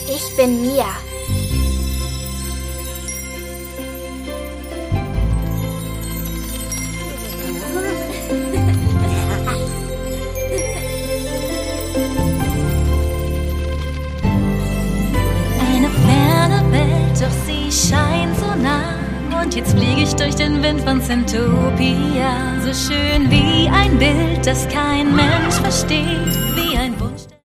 Ich bin Mia. Eine ferne Welt, doch sie scheint so nah. Und jetzt fliege ich durch den Wind von Zintopia. So schön wie ein Bild, das kein Mensch versteht. Wie ein Wunsch.